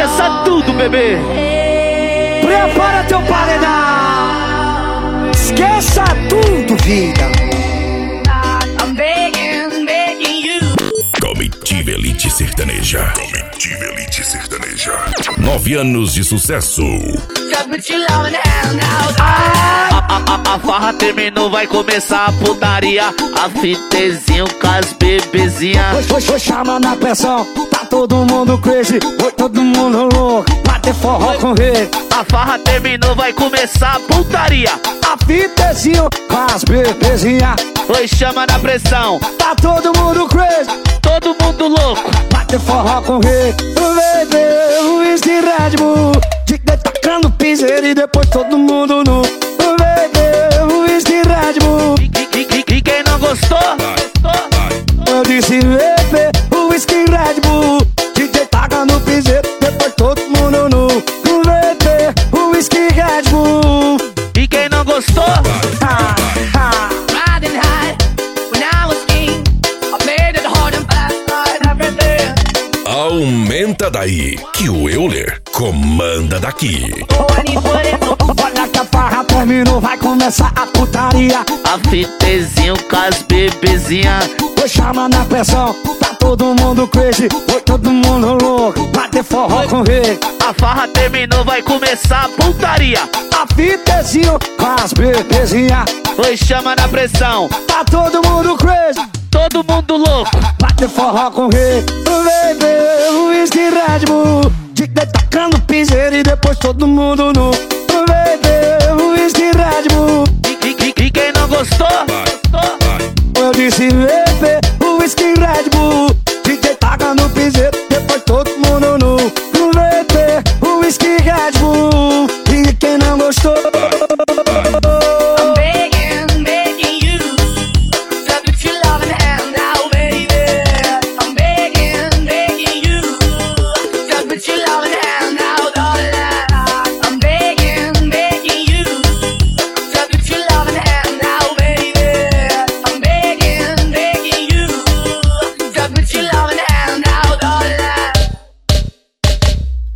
Esqueça tudo, bebê. Prepara teu paredão. Esqueça tudo, vida. Comitiva Elite Sertaneja. Comitiva Elite Sertaneja. 9 anos de sucesso. A farra terminou, vai começar a putaria. A fitezinho com as bebezinhas. Foi chama na pressão, tá todo mundo crazy. Foi todo mundo louco, vai ter forró com rei. A farra terminou, vai começar a putaria. A fitezinho com as bebezinhas. Foi chama na pressão, tá todo mundo crazy. todo mundo louco. Vai ter forró com rei. Bebê, whisky, Red Bull. DJ tacando piseiro e depois todo mundo nu. Bebê, whisky, Red Bull. E quem não gostou? Eu disse bebê, whisky, Red Bull. DJ tacando piseiro, depois todo mundo nu. Bebê, whisky, Red Bull. E quem não gostou? Riding high when I was king. I played it hard and fast, everything. Aumenta daí, que o Euler comanda daqui. Olha que a farra terminou, vai começar a putaria. A fitezinho com as bebezinhas. Foi chama na pressão, tá todo mundo crazy. Foi todo mundo louco, vai ter forró com rei. A farra terminou, vai começar a putaria. A fitezinho com as bebezinhas. Foi chama na pressão, tá todo mundo crazy. todo mundo louco. Vai ter forró com rei. Bebê, whisky, Red Bull. DJ tacando piseiro e depois todo mundo nu.